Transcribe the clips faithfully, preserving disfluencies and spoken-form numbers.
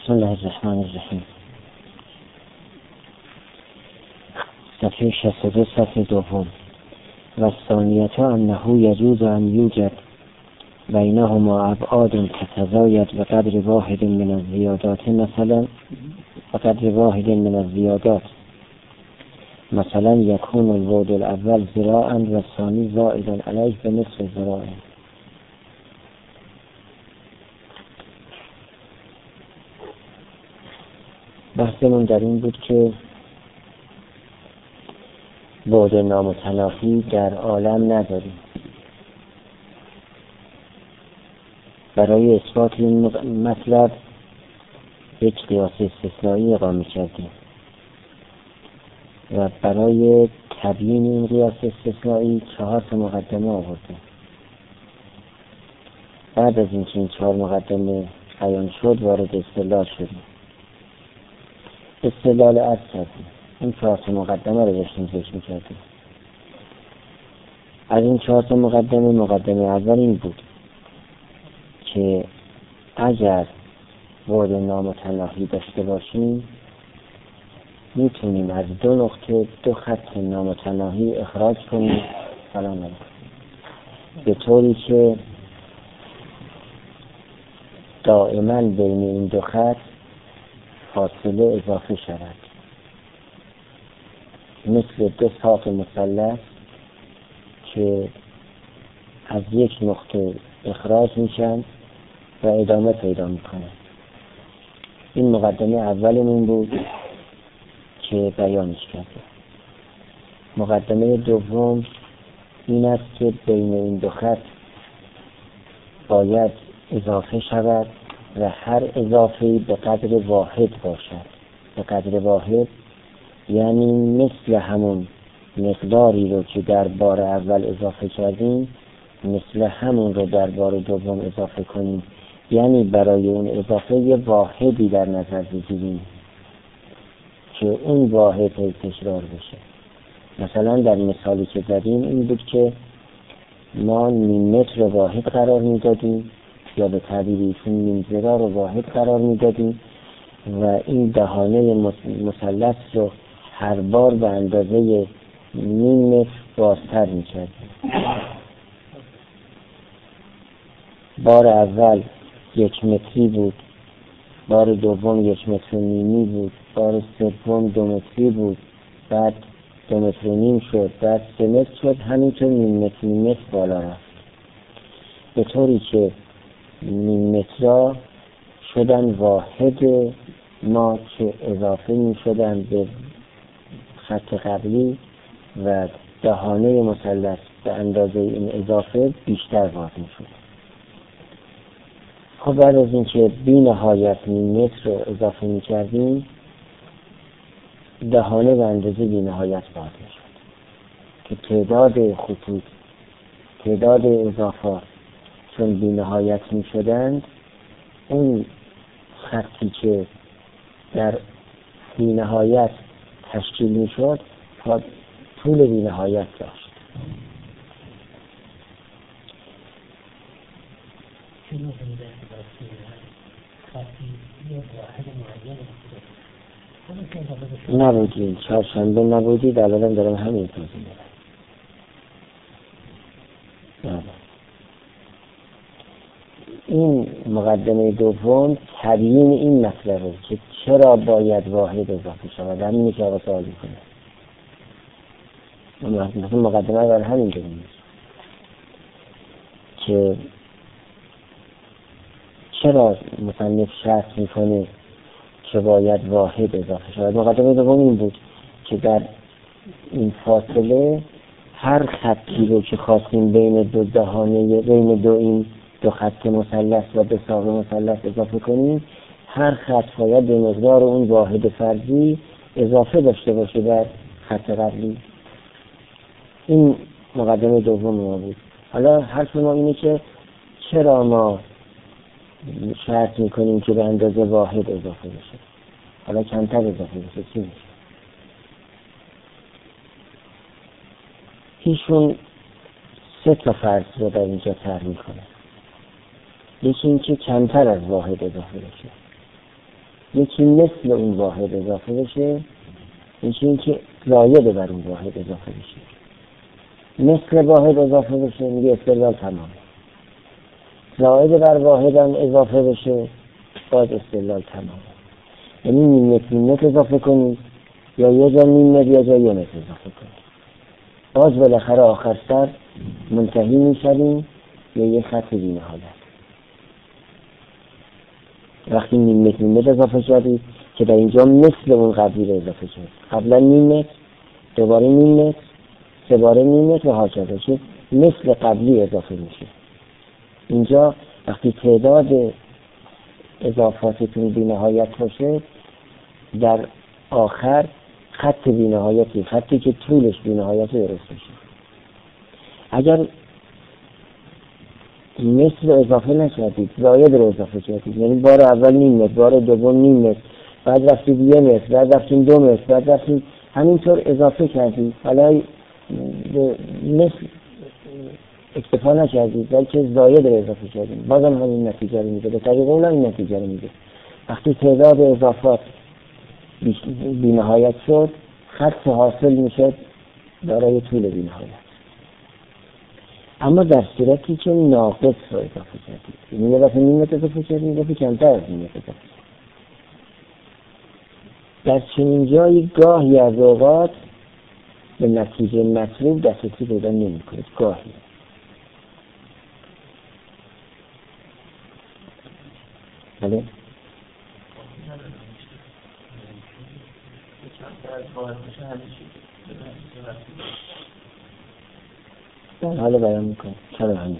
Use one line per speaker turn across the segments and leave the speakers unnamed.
بسم الله الرحمن الرحیم. صفحه شصت و دو صفحه دوم. و ثانیت انه یجوز ان یوجد بینهما ابعاد تتزاید و قدر واحد من الزیادات، مثلا و قدر واحد من الزیادات مثلا یکون البعد الاول ذراعا و الثانی زائدا علیه به نصف ذراع. بحثمون در این بود که بعد نامتناهی در عالم نداریم. برای اثبات این مطلب یک قیاس استثنایی اقامه کردیم و برای تبیین این قیاس استثنایی چهار تا مقدمه آوردیم. بعد از اینکه این چهار مقدمه بیان شد وارد استدلال شدیم. استدلال عرض کردیم. این چهار تا مقدمه رو داشتیم ذکر می‌کردیم. از این چهار تا مقدمه مقدمه اول این بود که اگر بعد نامتناهی داشته باشیم میتونیم از دو نقطه دو خط نامتناهی اخراج کنیم فلان به طوری که دائما بین این دو خط فاصله اضافه شود، مثل دو ساق مثلث که از یک نقطه اخراج میشن و ادامه پیدا میکنن. این مقدمه اولمون بود که بیانش کرده. مقدمه دوم این است که بین این دو خط باید اضافه شود و هر اضافه‌ای به قدر واحد باشد. به قدر واحد یعنی مثل همون مقداری رو که در بار اول اضافه کردیم مثل همون رو در بار دوم اضافه کنیم، یعنی برای اون اضافه یه واحدی در نظر بگیریم که اون واحد تکرار بشه. مثلا در مثالی که زدیم این بود که ما نیم متر واحد قرار میدادیم یا به تعبیری نیم ذراع رو واحد قرار میدادیم و این دهانه مثلث رو هر بار به اندازه نیم متر بازتر میکردیم. بار اول یک متری بود، بار دوم یک متر و نیمی بود، بار سوم دو متری بود، بعد دو متر و نیم شد، بعد سه متر شد، همینطور نیم متر نیم متر بالا رفت، به طوری که نیم مترها شدن واحد ما که اضافه می شدن به خط قبلی و دهانه مثلث به اندازه این اضافه بیشتر باز می شد. خب بعد از اینکه بی نهایت نیم متر رو اضافه می کردیم دهانه به اندازه بی نهایت باز می شد که تعداد خطوط تعداد اضافات چون بی نهایت می شدند اون خطی که در بی نهایت تشکیل می شد تا طول بی نهایت داشت. نبودی چهارشنبه نبودی در الان دارم همین توضیح میدم. این مقدمه دوم تبیین این مسئله که چرا باید واحد اضافه شود همین میشه آقا سوال کنه. مثلا مقدمه بر همین داریم که چرا مصنف شرط میکنه که باید واحد اضافه شود. مقدمه دوم این بود که در این فاصله هر خطی رو که خواستیم بین دو دهانه بین دو این دو خط مثلث و دو ساق مثلث اضافه کنیم هر خط باید به مقدار اون واحد فرضی اضافه داشته باشه در خط قبلی. این مقدمه دوم ما بود. حالا حرف ما اینه که چرا ما شرط میکنیم که به اندازه واحد اضافه بشه، حالا کمتر اضافه بشه چی میشه؟ ایشون سه تا فرض رو در اینجا طرح میکنه. یکی این که کمتر از واحد اضافه بشه. یکی مثل اون واحد اضافه بشه، یکی این که زایده بر اون واحد اضافه بشه. مثل واحد اضافه بشه میگه استدلال تمام. زائد بر واحد هم اضافه بشه باید استدلال تمام. یعنی نیم متر نیم متر اضافه کنید یا یه جا نیم متر یا جا یه متر اضافه کنید، باز بالاخره آخر سر منتهی میشویم یا یه خط بی نهایت. وقتی نیم متر نیم متر اضافه شدید که در اینجا مثل اون قبلی رو اضافه شد، قبلا نیم متر، دوباره نیم متر، سه باره نیم متر و هاکذا شد، مثل قبلی اضافه میشه. اینجا وقتی تعداد اضافاتتون بی نهایت باشه، در آخر خط بی نهایتی، خطی که طولش بی نهایت درست میشه. اگر مثل اضافه نشدید، زاید رو اضافه کردید، یعنی بار اول نیم متر، بار دوم نیم متر، بعد رفتید یه متر، بعد رفتید دو متر، بعد رفتید همینطور اضافه کردید، حالا مثل اکتفا نکردید بلکه زاید رو اضافه کردید، بازم همین نتیجه رو میده، به طریق اون این نتیجه رو میده. وقتی تعداد اضافات بی نهایت شد، خط حاصل میشه برای طول بی نهایت. اما در صورتی که ناقص رو اضافه کردید، یعنی یه دفعه نیم متر اضافه کردید، یه دفعه کمتر از نیم متر اضافه کردید، در چنین جایی گاهی از اوقات به نتیجه مطلوب دسترسی پیدا نمی‌کنید. گاهی بله حالا بیان میکنم چرا همیشه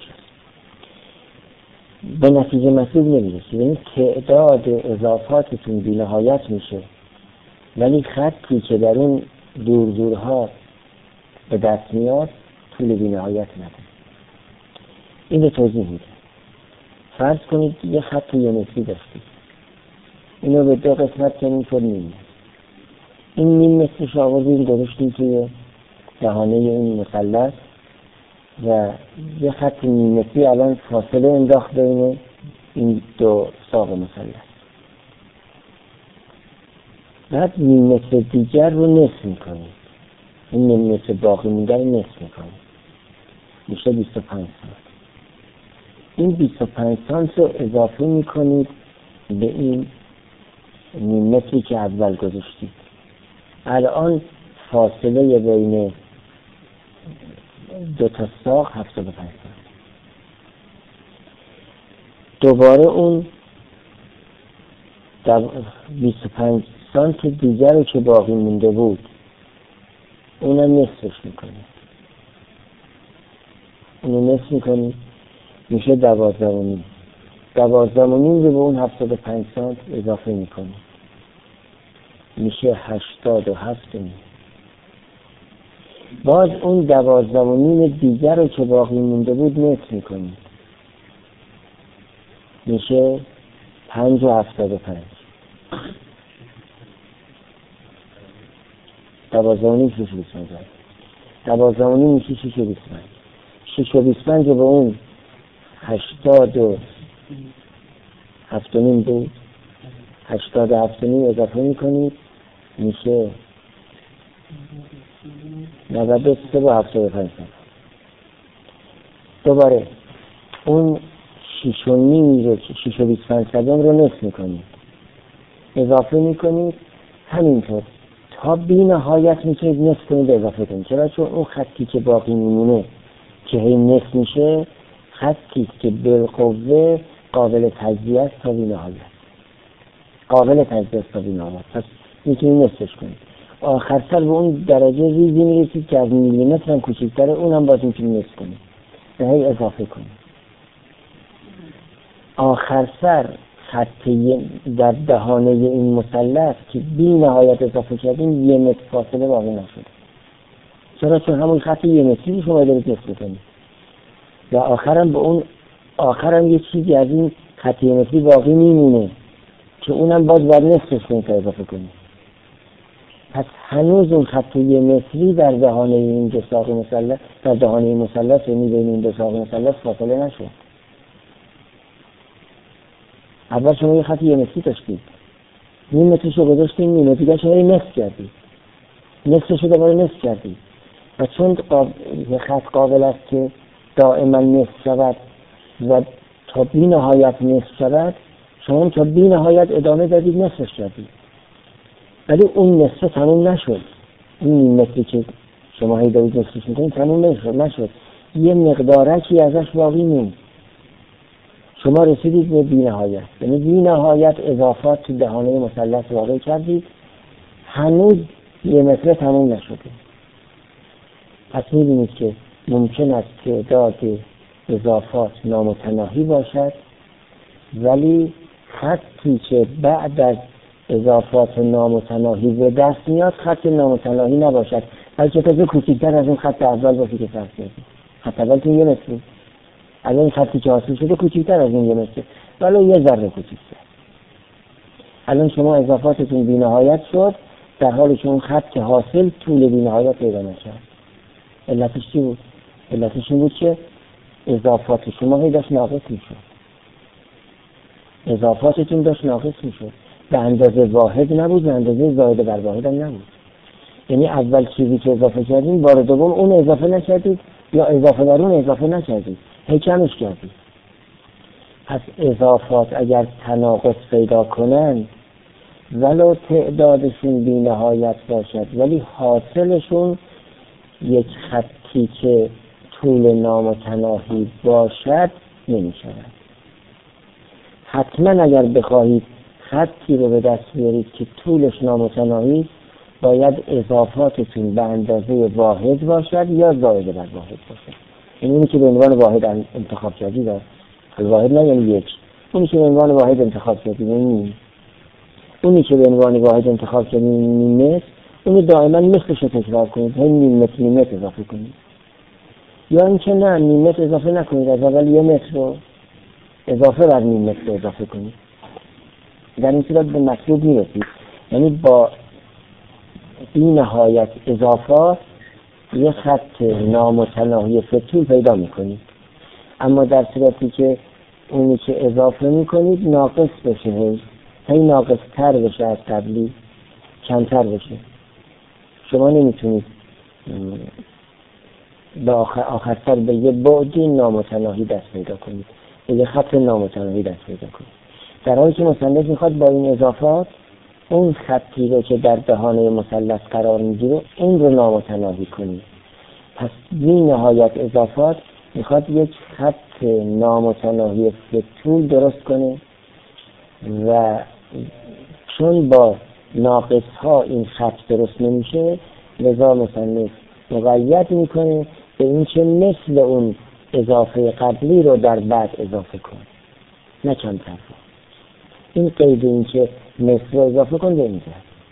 به نتیجه مطلوب نمیرسید. یعنی تعداد اضافاتتون بی نهایت میشه ولی خطی که در اون دور دورها به دست میاد طول بی نهایت نداره. این رو توضیح میده. فرض کنید یه خط یه متری داشتید، اینو به دو قسمت کنید شد نیم متر. این نیم مترش آوردیم گذاشتیم توی دهانه این مثلث و یه خط نیم متری الان فاصله انداخت بین این دو ساق مثلث. بعد نیم متر دیگر رو نصف میکنید، این نیم متر باقی مونده رو نصف میکنید، میشه بیست و پنج سانت. این بیست و پنج سانت رو اضافه میکنید به این نیم متری که اول گذاشتید. الان فاصله بین دو تا ساق هفتاد و پنج سانت. دوباره اون بیست و پنج سانت دیگر رو که باقی مونده بود اونم نصفش میکنید، اونو نصف میکنید میشه دوازده و نیم. دوازده و نیم رو به اون هفتاد و پنج سانت اضافه میکنید میشه هشتاد و هفت و نیم. باز اون دوازده و نیم دیگر رو که باقی مونده بود نصف میکنید میشه پنج و هفتاد و پنج. دوازده و نیم شش و بیست پنج. دوازده و نیم میشه شش و بیست پنج. شش و بیست پنج رو به اون هشتاد و هفت و نیم بود، هشتاد و هفت و نیم اضافه میکنید میشه نود و سه و هفتاد و پنج. دوباره اون شش و نیم رو شش و بیست پنج صدم رو نصف میکنید اضافه میکنید همینطور تا بی نهایت میتونید نصف کنید اضافه کنید. چرا؟ چون اون خطی که باقی میمونه که هی نصف میشه خطی که بالقوه قابل تجزیه است تا بی نهایت، قابل تجزیه است تا بی نهایت، پس میتونید نصفش کنید. آخر سر به اون درجه ریزی میرسید که از میلیمتر هم کوچکتره، اونم باز میتونید نصف کنید و هی اضافه کنید. آخر سر خط در دهانه این مثلث که بی نهایت اضافه کردیم یه متر فاصله باقی نشده. چرا؟ چون همون خط یه متری شما دارید نصف کنید و آخرم به اون آخرم یه چیزی از این خط یه متری باقی میمونه که اونم باز باید نصفش کنید تا اضافه کنید. پس هنوز اون خط یه متری در دهانه این دو ساق مثلث، در دهانه این مثلث یعنی بین این دو ساق مثلث فاصله نشد. اول شما یه خط یه متری داشتید، نیم مترشو گذاشتیم نیمه دیگه شو نصف کردی، نصفشو دوباره نصف کردی و چون قاب... خط قابل است که دائما نصف شود و تا بی نهایت نصف شود، شما تا بی نهایت ادامه دادید نصفش کردید، ولی اون نصف تموم نشد. این نیم متری که شما هی دارید نصفش میکنید تموم نشد نشد یه مقدارکی ازش باقی موند. شما رسیدید به بی نهایت، یعنی بی نهایت اضافات تو دهانه مثلث واقع کردید، هنوز یه متر تموم نشده. پس می‌بینید که ممکن است تعداد اضافات نامتناهی باشد، ولی خطی که بعد از اضافات نامتناهی به دست میاد خط نامتناهی نباشد، بلکه تازه کوچکتر از اون خط اول باشه که فرض کردید. خط اول تو یه متر، الان این خطی که حاصل شده کوچکتر از این یه متر، ولی یه ذره کوچکتر. الان شما اضافاتتون بی‌نهایت شد، در حالی که اون خط که حاصل طول بی‌نهایت پیدا نکرد. علتش چی بود؟ علتش این بود که اضافات شما هی داشت ناقص میشد. اضافاتتون داشت ناقص میشد. به اندازه واحد نبود، به اندازه زائد بر واحد هم نبود. یعنی اول چیزی که اضافه کردیم بار دوم اون اضافه نکردید یا اضافه بر اون اضافه نکردید، هی کمش کردید. پس اضافات اگر تناقض پیدا کنند ولو تعدادشون بی نهایت باشد، ولی حاصلشون یک خطی که طول نامتناهی باشد نمی شود. حتما اگر بخواهید خطی رو به دست بیارید که طولش نامتناهی، باید اضافاتتون به اندازه واحد باشد یا زائد بر واحد باشد. این اونی که به عنوان واحد انتخاب کردید، واحد نه یعنی یک، اونی که به عنوان واحد انتخاب کردید یعنی اونی که به عنوان واحد انتخاب کردید نیم متر، اونی دائما مثلش رو تکرار کنید، هی نیم متر نیم متر اضافه کنید. یا اینکه نه نیم متر اضافه نکنید، از اول یه متر رو اضافه بر نیم متر اضافه کنید. در این صورت به مطلوب میرسید، یعنی با این نهایت اضافات یه خط نامتناهی فتول پیدا میکنید. اما در صورتی که اونی که اضافه میکنید ناقص بشه، هی هی ناقص تر بشه، از قبلی کمتر بشه، شما نمیتونید به آخر, آخر سر به یه بعدی نامتناهی دست پیدا کنید، به یه خط نامتناهی دست پیدا کنید. در حالی که مثلث میخواد با این اضافات اون خطی رو که در دهانه مثلث قرار میگیره این رو نامتناهی کنید. پس بی نهایت اضافات میخواد یک خط نامتناهی فتول درست کنه و چون با ناقص ها این خط درست نمیشه، لذا مثلث مقید میکنه به این که مثل اون اضافه قبلی رو در بعد اضافه کن، نه کمتر. این قید این که مثل رو اضافه کن به اینجا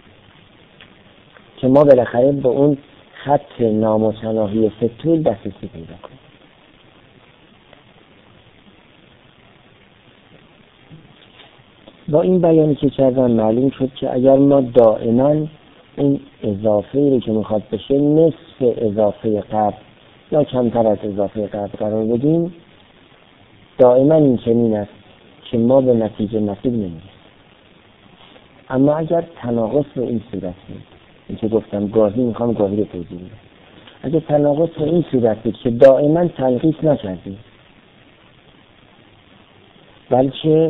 که ما بالاخره به اون خط نامتناهی فتول دسترسی پیدا کنیم. با این بیانی که کردم معلوم شد که اگر ما دائما این اضافه رو که میخواد بشه نصف اضافه قبل یا کمتر از اضافه قبل قرار بدیم، دائما این چنین است که ما به نتیجه نصیب نمیرسیم. اما اگر تناقض رو این صورت بود، این که گفتم گاهی میخوام گاهی رو توضیح بدم، اگر تناقض رو این صورت بود که دائما تنقیص نکردیم بلکه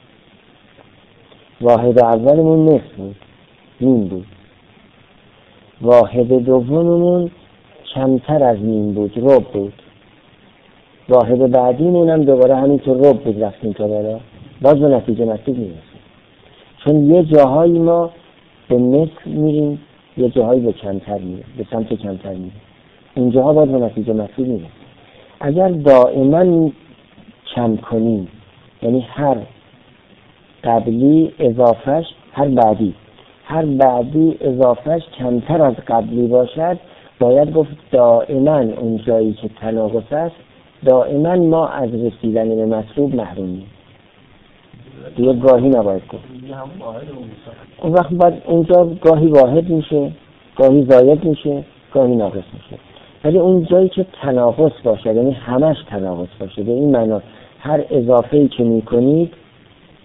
واحد اولمون نصف بود، نیم بود، واحد دوممون کمتر از نیم بود، ربع بود، واحد بعدیمون هم دوباره همینطور ربع بود، رفتیم تا بالا، باز به نتیجه نصیب میرسیم. چون یه جاهایی ما به نصف میریم، یه جاهایی به کمتر میریم، به سمت کمتر میریم، اینجاها باز به نتیجه نصیب میرسیم. اگر دائما کم کنیم، یعنی هر قبلی اضافهش هر بعدی هر بعدی اضافهش کمتر از قبلی باشد، باید گفت دائما اون جایی که تناقض است دائما ما از رسیدن به مطلوب محرومیم. دیگه گاهی نباید گفت. اون وقت باید اونجا گاهی واحد میشه، گاهی زائد میشه، گاهی ناقص میشه. ولی اون جایی که تناقض باشه، یعنی همش تناقض باشه، به این معنا هر اضافه‌ای که میکنید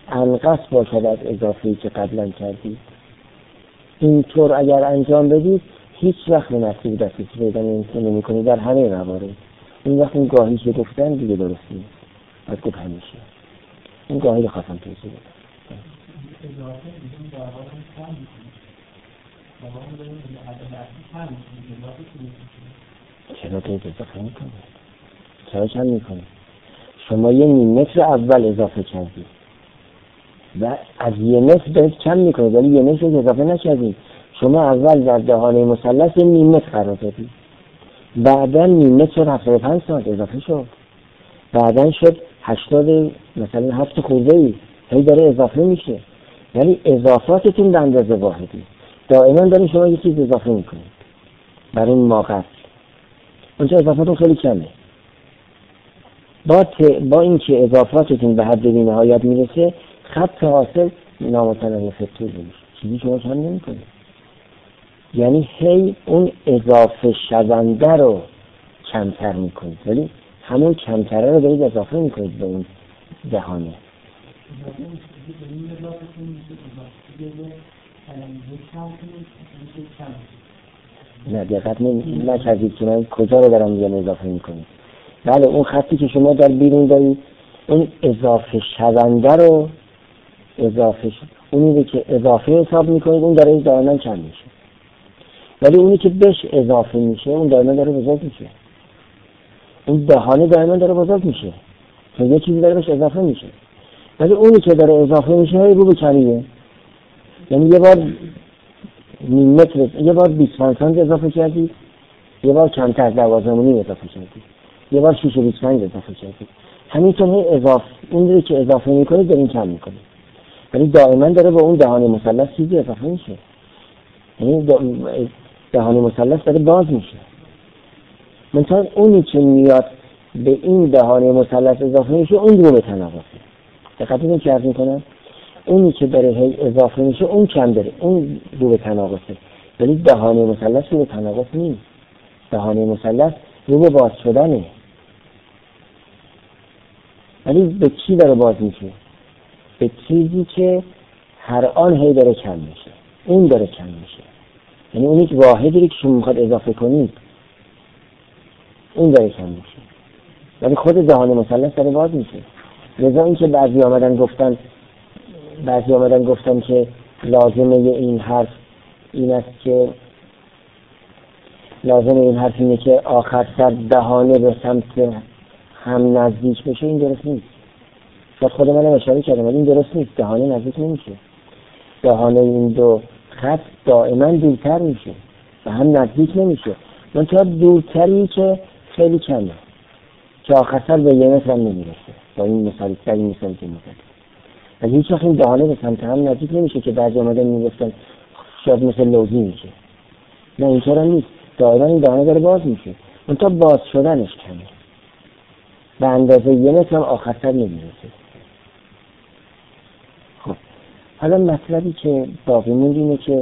انقص باشد از اضافه‌ای که قبلا کردید. اینطور اگر انجام بدید هیچ وقت به نصیب دسترسی پیدا نمی‌کنید در همه موارد. این وقت این گاهی که گفتن دیگه درست نیست. باید گفت همیشه. این گاهی رو خواستم توضیح بدم.
اضافه میشون در واقع کم می‌کنه. در واقع داریم به عدد اصلی کم می‌کنه. اضافه می‌کنه.
چرا که اضافه می‌کنه؟ چرا کم می‌کنه؟ شما یه نیم متر اول اضافه کردید و از یه متر دارید کم می‌کنید ولی یه متر اضافه نکردید. شما اول در دهانه مثلث نیم متر قرار دادید. بعدا نیم متر هفتاد و پنج سانتی اضافه شد. بعدا شد هشتاد مثلا هفت خورده ای. هی داره اضافه میشه. یعنی اضافاتتون به اندازه واحدی. دائما دارید شما یه چیز اضافه میکنید. برای این موقع اونجا اضافاتون خیلی کمه. با, ت... با این که اضافاتتون به حد بی نهایت میرسه خط حاصل نامتناسب طول میشه. چیزی شما کم نمیکنید. یعنی هی اون اضافه شونده رو کمتر میکنید ولی همون کمتره رو دارید اضافه میکنید به اون دهانه. نه دقت نکردید که من کجا رو دارم میگم اضافه میکنید. بله اون خطی که شما در بیرون دارید اون اضافه شونده رو اضافه شد اونی که اضافه حساب میکنید اون داره دائما کم میشه ولی اونی که بهش اضافه میشه اون دائما داره بزرگ میشه. اون دهانه دائما داره بزرگ میشه چون یه چیزی داره بهش اضافه میشه ولی اونی که داره اضافه میشه رو به کمیه. یعنی یه بار نیم متر یه بار بیست سانتی اضافه کردی یه بار کمتر دوازده و نیم اضافه کردی یه بار شش و بیست پنج اضافه کردی همینطور هی اضافه اون رو که اضافه میکنه دارین کم میکنه ولی دائما داره با اون دهانه مثلث چیزی اضافه میشه. یعنی دهانه مثلث داره باز میشه. مثلا اونی که میاد به این دهانه مثلث اضافه میشه اون رو به تناقضه. دقیقاً چه عرض میکنم؟ اونی که داره هی اضافه میشه اون کم داره اون رو به تناقضه ولی دهانه مثلث رو به تناقض نیست. دهانه مثلث رو به باز شدنه ولی به چی داره باز میشه؟ به چیزی که هر آن هی داره کم میشه اون داره کم میشه. یعنی اونی که واحدی که شما میخواد اضافه کنید اون داره کم میشه ولی خود دهانه مثلث داره باز میشه. لذا این که بعضی آمدن گفتن بعضی آمدن گفتن که لازمه این حرف این است که لازمه این حرف اینه که آخر سر دهانه به سمت هم نزدیک بشه. این درست نیست. شاید خود منم اشاره کردم ولی این درست نیست. دهانه نزدیک نمیشه. دهانه این دو خط دائما دورتر میشه و هم نزدیک نمیشه. منتها دورتری که خیلی کمه که آخر سر به یه متر هم نمیرسه. با این مثال در این مثال که میزنم و هیچ وقت این دهانه به سمت هم نزدیک نمیشه که بعضی آمدن میگفتن شاید مثل لوزی میشه. نه اینطور نیست. دائما این دهانه داره باز میشه منتها باز شدنش کمه به اندازه یه متر هم آخر سر نمیرسه. خب حالا مطلبی که باقی موند اینه که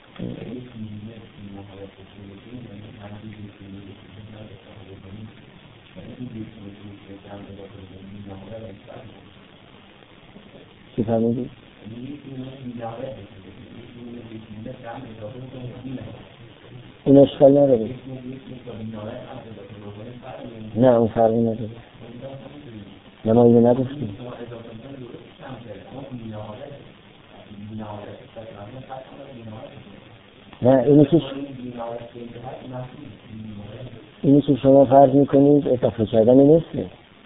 چی فهمیدی؟ این اشکال نداره. نه اون فرقی نداره. نه ما اینو نگفتیم. نه اینی که اینی که شما فرض میکنید اضافه کردن نصفه.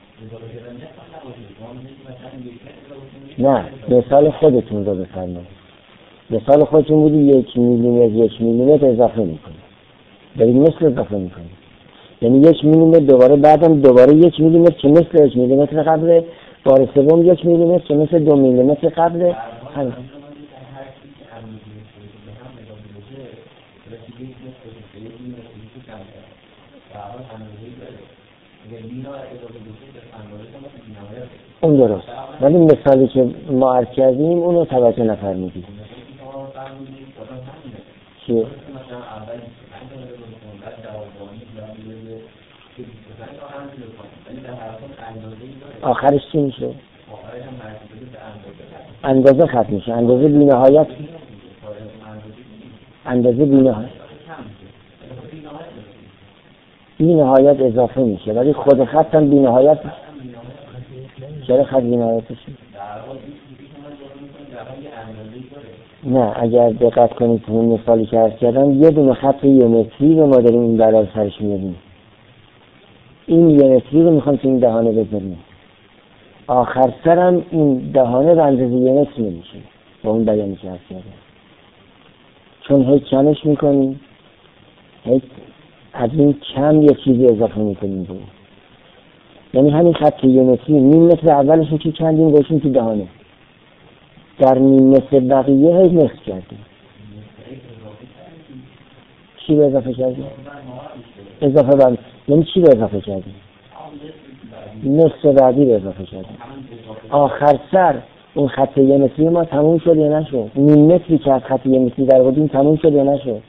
نه مثال خودتون رو بفرمایید. مثال خودتون بودی یک میلیمتر یک میلیمتر اضافه میکنید دارید مثل اضافه میکنید یعنی یک میلیمتر دوباره بعدم دوباره یک میلیمتر که مثل یک میلیمتر قبل بار سوم یک میلیمتر که مثل دو میلیمتر قبل هم اون درست ولی مثالی که ما عرض کردیم اونو توجه نفرمودید. چیه؟ آخرش چی میشه؟ اندازه ختم میشه، اندازه بی نهایت، اندازه بی نهایت بی نهایت اضافه میشه، ولی خود خط هم بی نهایت. چرا خط بی نهایت میشه؟ نه، اگر دقت کنید تو اون مثالی که عرض کردم یه دونه خط یه متری رو ما داریم این برای سرش میاریم، این یه متری رو میخوام تو این دهانه بذاریم، آخر سرم این دهانه به اندازه یه متر نمیشه با اون بیانی که عرض کردم، چون هی کمش میکنیم، هی از این کم یه چیزی اضافه میکنیم بود. یعنی همین خط یه متری نیم متر اولش رو که کندیم گوشیم تو دهانه، در نیم متر بقیه هی نصف کردیم. چی به اضافه کردیم؟ اضافه بعد یعنی چی به اضافه کردیم؟ نصف بعدی به اضافه کردیم. آخر سر اون خط یه متری ما تموم شد یا نشد؟ نیم متری که از خط یه متری در بودیم تموم شد یا نشد؟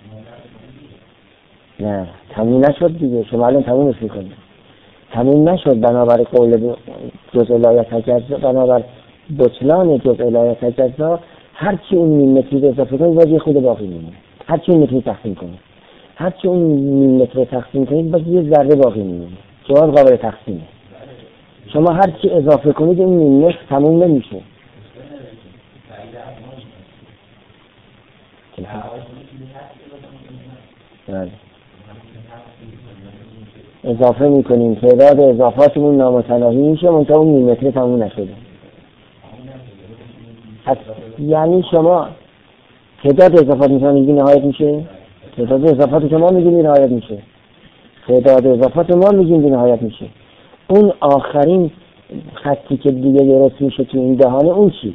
نه تموم نشد دیگه، شما الان تمومش میکنید. تموم نشد، بنابر قول جزء لا یتجزا، بنابر بطلان جزء لا یتجزا، هرچی اون نیم متری رو اضافه کنید باز یه خود باقی میمونه. هرچی اون متری تقسیم کنید، هرچی اون نیم متر رو تقسیم کنید باز یه ذره باقی میمونه. جواب قابل تقسیمه. شما هرچی اضافه کنید این نیم متر تموم نمیشه. بله. اضافه میکنیم، تعداد اضافاتمون نامتناهی میشه منتها اون نیم متر تموم نشده. یعنی شما تعداد اضافات میتونید میگی نهایت میشه، تعداد اضافات شما میگی نهایت میشه، تعداد اضافات ما میگیم نهایت میشه. اون آخرین خطی که دیگه درست میشه تو این دهانه اون چی؟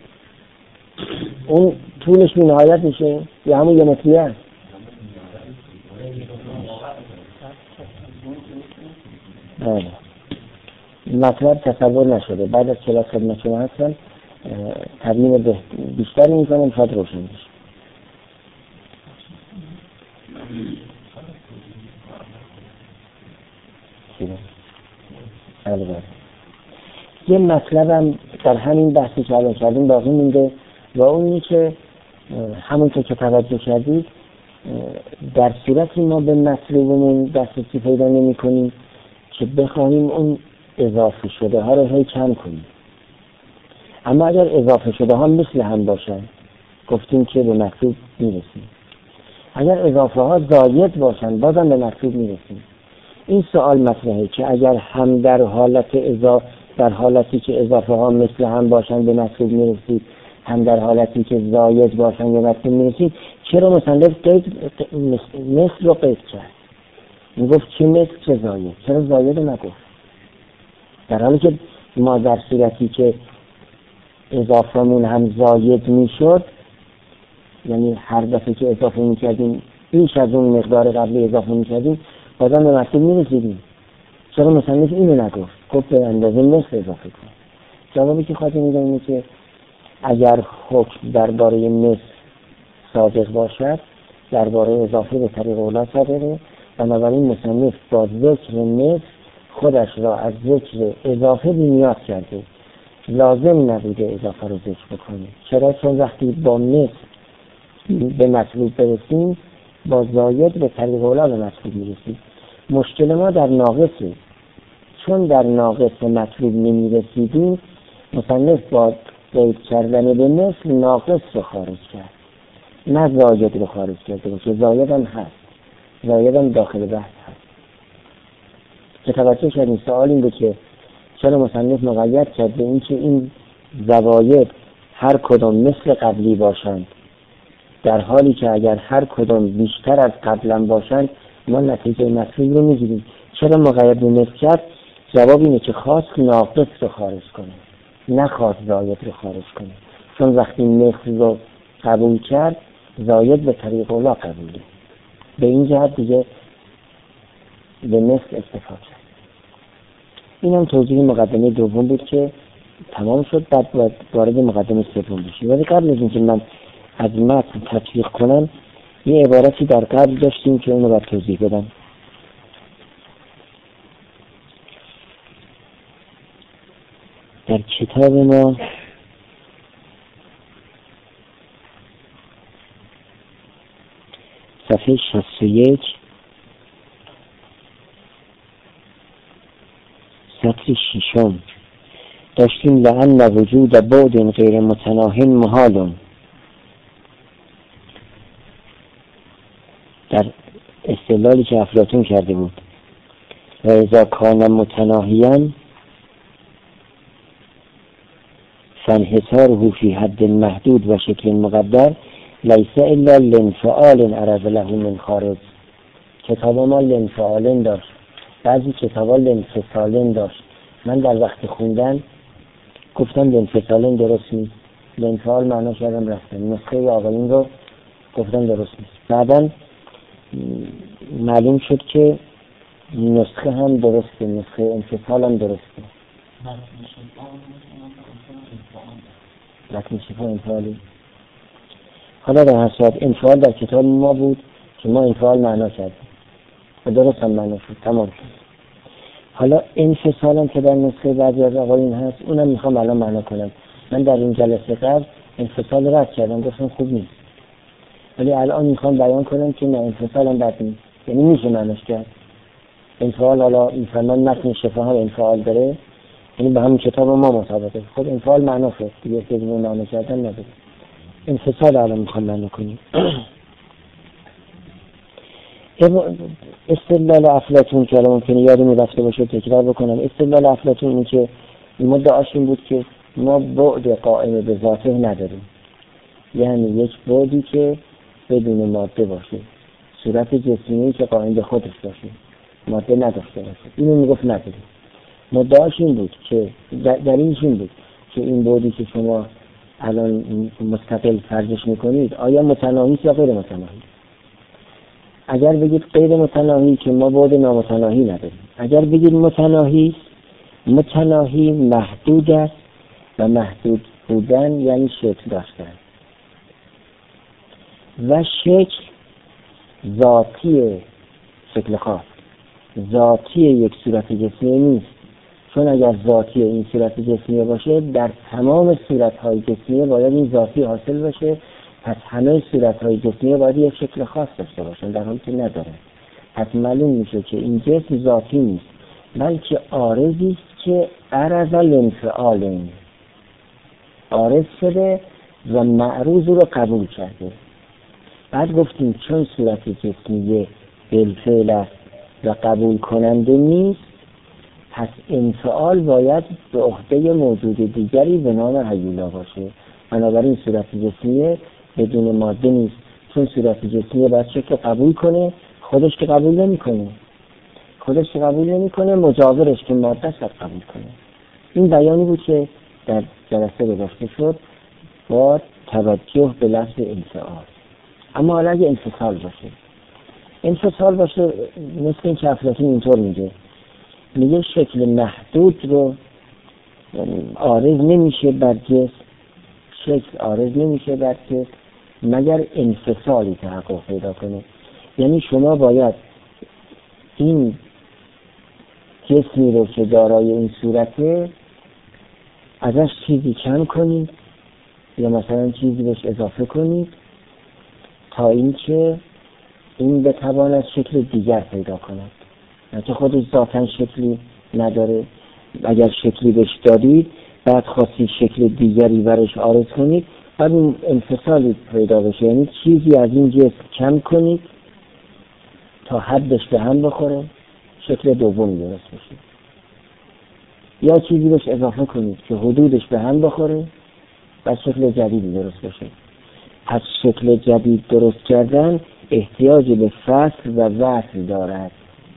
اون طولش بی نهایت میشه یا همون یه متری هست؟ بله. مطلب تصور نشده. بعد از کلاس خدمت شما هستم تبیین بیشتری میکنم شاید روشن بشه. یه مطلبم در همین بحثی که الان کردیم باقی مونده و اونی که همونطور که توجه کردید در صورتی ما به مطلوبمون دسترسی پیدا نمی کنیم که بخواهیم اون اضافه شده ها رو هی کم کنیم. اما اگر اضافه شده ها مثل هم باشن گفتیم که به مطلوب میرسیم. اگر اضافه ها زاید باشن بازم به مطلوب میرسیم. این سوال مطرحه که اگر هم در حالت اضافه در حالتی که اضافه ها مثل هم باشن به مطلوب میرسید، هم در حالتی که زاید باشن به مطلوب میرسید، چرا مصنف قید مثل رو قید کرد؟ میگفت چه مثل چه زاید، چرا زاید رو نگفت؟ در حالی که ما در صورتی که اضافه‌مون هم زاید میشد، یعنی هر دفعه که اضافه میکردیم بیش از اون مقدار قبلی اضافه میکردیم بازم به مطلوب میرسیدیم. چرا مصنف اینو نگفت؟ گفت به اندازه مثل اضافه کن. جوابی که خواهد میدم اینه که اگر حکم درباره مثل صادق باشد درباره اضافه به طریق اولا صادقه، بنابراین مصنف با ذکر مثل خودش را از ذکر اضافه بی‌نیاز کرده، لازم نبوده اضافه رو ذکر بکنه. چرا؟ چون وقتی با مثل به مطلوب برسیم با زاید به طریق اولا به مطلوب میرسیم. مشکل ما در ناقصه، چون در ناقص مطلوب نمیرسیدیم مصنف با قید کردن به مثل ناقص رو خارج کرد نه زاید رو خارج کرده که زاید هم هست، زاید هم داخل بحث هست. که توجه کردیم سوال این بود که چرا مصنف مقید کرد به این که این زواید هر کدام مثل قبلی باشند، در حالی که اگر هر کدام بیشتر از قبلا باشند ما نتیجه مطلوب رو میگیریم. چرا مقید به مثل کرد؟ جواب اینه که خواست ناقص رو خارج کنه نه خواست زاید رو خارج کنه، چون وقتی مثل رو قبول کرد زاید به طریق اولا قبوله. به این جهت دیگه به مثل اکتفا کرد. این هم توضیح مقدمه دوم بود که تمام شد. بعد باید وارد مقدمه سوم بشیم. ولی قبل از اینکه من از متن تطبیق کنم یه عبارتی در قبل داشتیم که اونو باید توضیح بدم. در کتاب ما صفحه شصت و یک سطر ششم داشتیم لأن وجود بعد غیر متناهی محال. در استدلالی که افلاطون کرده بود و اذا کان متناهیاً فانحصاره فی حد محدود و شکل مقدر لیس الا لانفعال عرض له من خارج. کتاب ما لانفعال داشت، بعضی کتابا لانفصال داشت. من در وقت خوندن گفتم لانفصال درست نیست، لانفعال معنا کردم رفتم، نسخه آقایون رو گفتم درست نیست. بعداً معلوم شد که نسخه هم درسته، نسخه انفصال هم درسته. لکن شفا انفعالی. حالا در هر صورت انفعال در کتاب ما بود که ما انفعال معنا کردیم و درست هم معنا شد، تمام شد. حالا انفصال هم که در نسخه بعضی از آقایون هست اونم میخوام الان معنا کنم. من در این جلسه قبل انفصال رد کردم، گفتم خوب نیست، ولی الان میخوام بیان کنم که نه انفصال هم بد نیست، یعنی میشه معناش کرد. انفعال حالا این فرمان متن شفا هم انفعال داره، یعنی به همون کتاب ما مطابقه. خب انفعال معنا شد دیگه، که دیگه معنا کردن نداره. انفصال الان میخوام معنا کنیم. استدلال افلاطون که الان ممکنه یادم رفته باشه تکرار بکنم. استدلال افلاطون این که مدعاش این بود که ما بعد قائم به ذاته نداریم، یعنی یک بعدی که بدون ماده باشه، صورت جسمی که قائم به خودش باشه، ماده نداشته باشه. اینو میگفت نداریم. مدعاش این بود که در این این بود که این بعدی که شما الان مستقل فرضش میکنید آیا متناهی است یا غیر متناهی؟ اگر بگید غیر متناهی که ما بعد نامتناهی نداریم. اگر بگید متناهی است، متناهی محدود است و محدود بودن یعنی شکل داشتن و شکل ذاتی، شکل خاص ذاتی یک صورت جسمی نیست. چون اگر ذاتی این صورت جسمی باشه در تمام صورت‌های جسمی باید این ذاتی حاصل بشه، پس همه صورت‌های جسمی باید یک شکل خاص داشته باشن، در حالی که نداره. پس معلوم میشه که این جسم ذاتی نیست بلکه عارضی است که عرض الانفعال، عارض شده و معروض رو قبول کرده. بعد گفتیم چون صورت جسمی بالفعل است و قبول کننده نیست، پس انفعال باید به عهده موجود دیگری به نام هیولا باشه. بنابراین صورت جسمی بدون ماده نیست، چون صورت جسمی باید شکل قبول کنه، خودش که قبول نمی کنه خودش که قبول نمی کنه مجاورش که ماده است قبول کنه. این بیانی بود که در جلسه گذاشته شد با توجه به لفظ انفعال. اما حالا اگه انفصال باشه، انفصال باشه مثل این که افلاطون اینطور میگه میگه شکل محدود رو عارض نمیشه بر جسم، شکل عارض نمیشه بر جسم مگر انفصالی تحقق پیدا کنه. یعنی شما باید این جسمی رو که دارای این صورته ازش چیزی کم کنید یا مثلا چیزی بهش اضافه کنید تا اینکه این بتواند شکل دیگر پیدا کند. نه که خودش ذاتاً شکلی نداره، اگر شکلی بهش دادید بعد خواستید شکل دیگری برش عارض کنید بعد این انفصالی پیدا بشه، یعنی چیزی از این جسم کم کنید تا حدش به هم بخوره شکل دومی درست بشه، یا چیزی بهش اضافه کنید که حدودش به هم بخوره و شکل جدیدی درست بشه. پس شکل جدید درست کردن احتیاج به فصل و وصل دارد،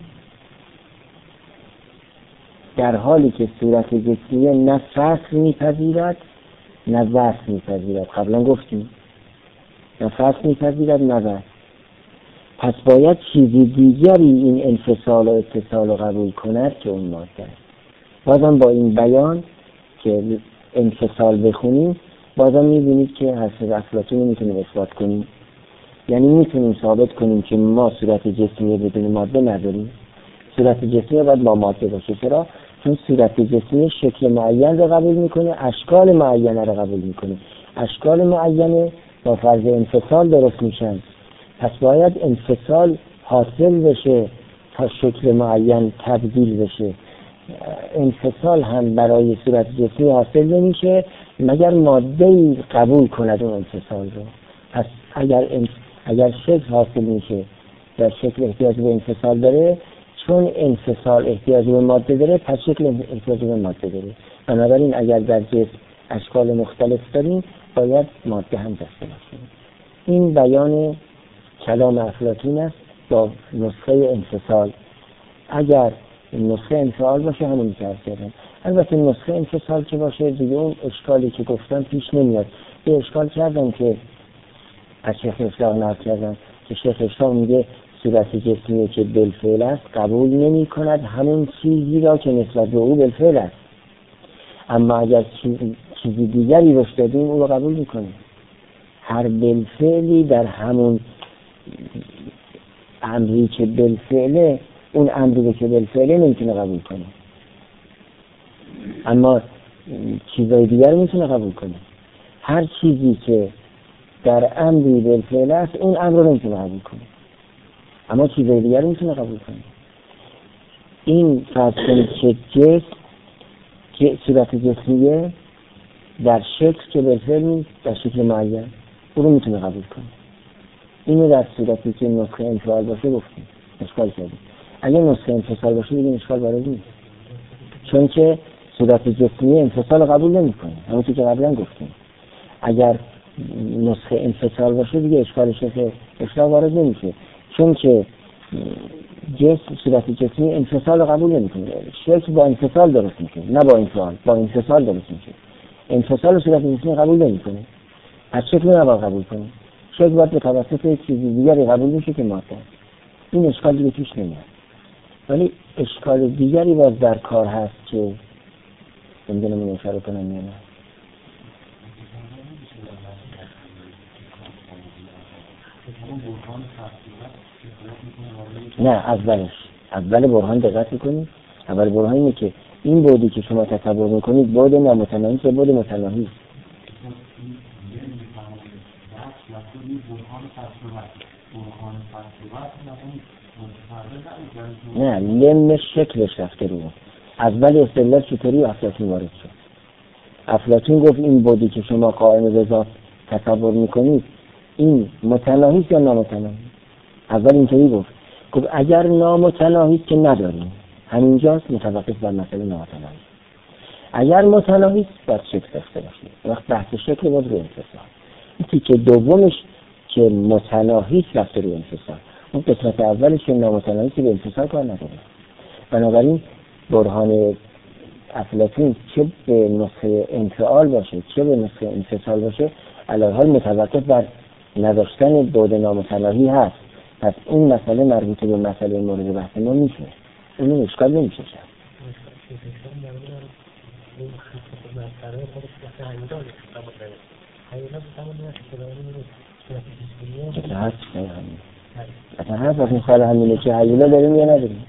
در حالی که صورت جسمی نه فصل میپذیرد نه وصل میپذیرد. قبلا گفتیم نه فصل میپذیرد نه وصل. پس باید چیزی دیگری این انفصال و اتصال رو قبول کند که اون ماده است. بازم با این بیان که انفصال بخونیم بازم میبینید که حرف افلاطون رو میتونیم اثبات کنیم، یعنی میتونیم ثابت کنیم که ما صورت جسمی بدون ماده نداریم. صورت جسمی باید با ماده باشه. چرا؟ چون صورت جسمی شکل معین رو قبول میکنه، اشکال معینه رو قبول میکنه. اشکال معینه با فرض انفصال درست میشن، پس باید انفصال حاصل بشه تا شکل معین تبدیل بشه. انفصال هم برای صورت جسمی حاصل نمیشه مگر ماده‌ای قبول کند اون انفصال رو. پس اگر انف... اگر شکل حاصل میشه و شکل احتیاج به انفصال داره، چون انفصال احتیاج به ماده داره پس شکل احتیاج به ماده داره. بنابراین اگر در جسم اشکال مختلف داریم باید ماده هم داشته باشیم. این بیان کلام افلاطون است با نسخه انفصال. اگر نسخه انفعال باشه همون که عرض کردم. البته نسخه انفصال که باشه دیگه اون اشکالی که گفتم پیش نمیاد. یه اشکال کردم که از شیخ اصلاح نقل کردم که شیخ اصلاح میگه صورت جسمی که بالفعل است قبول نمی کند همون چیزی را که نسبت به او بالفعل است، اما اگر چیزی دیگری روش دادیم او را قبول میکنه. هر بالفعلی در همون امری که بالفعله، اون امری که بالفعله نمیتونه قبول کنه، اما چیزای دیگر میتونه قبول کنه. هر چیزی که در امری بالفعل است اون امر رو نمیتونه قبول کنه، اما چیزای دیگر میتونه قبول کنه. این فرض کنید که جسم که صورت جسمیه در شکل که بالفعل نیست، در شکل معین، او رو میتونه قبول کنه. اینو در صورتی که نسخه انفعال باشه گفتیم، اشکال کردیم. اگه نسخه انفصال باشه دیگه اشکال وارد نیست، چون که صورت جسمی انفصال قبول نمیکنه، همونطور که قبلا گفتیم. اگر نسخه انفصال باشه دیگه اشکال شکل اشکال وارد نمیشه، چون که جسم صورت جسمی انفصال قبول نمیکنه. شکل با انفصال درست میشه، نه با انفعال، با انفصال درست میشه. انفصال صورت جسمی قبول نمیکنه، از شکل نباید قبول کنه. شکل باید به توسط چیزی دیگری قبول میشه که ماده. این اشکال دیگه پیش نمیاد. ولی اشکال دیگری باز در کار هست که نمیدونم این اشاره کنم یا نه. نه اولش اول برهان دقت میکنید. اول برهان اینه که این بودی که شما تصور میکنید بود نامتناهی که بود متناهی. نه لم شکلش رفته رو. اول استدلال چطوری افلاطون وارد شد؟ افلاطون گفت این بودی که شما قائم به ذات تصور میکنید این متناهی است یا نامتناهی؟ اول اینطوری گفت گفت اگر نامتناهی است که نداریم، همینجاست متوقف بر مسئله نامتناهی. اگر متناهی است باید شکل داشته باشیم. وقت بحث شکل بود رو انفصال. این تیکه دومش که متناهی است رفته رو انفصال. اون قسمت اولش که نامتناهی است به انفصال کار نداره. بنابراین برهان افلاطون چه به نسخه انفعال باشه چه به نسخه انفصال باشه علی حال متوقف بر نداشتن بود نامتناهی هست. پس این مسئله مربوط به مسئله مورد بحث ما میشه، اون اشکال نمیشه. اصلا هست اصلا هست اصلا سال همینه که حیولا داریم یا نداریم.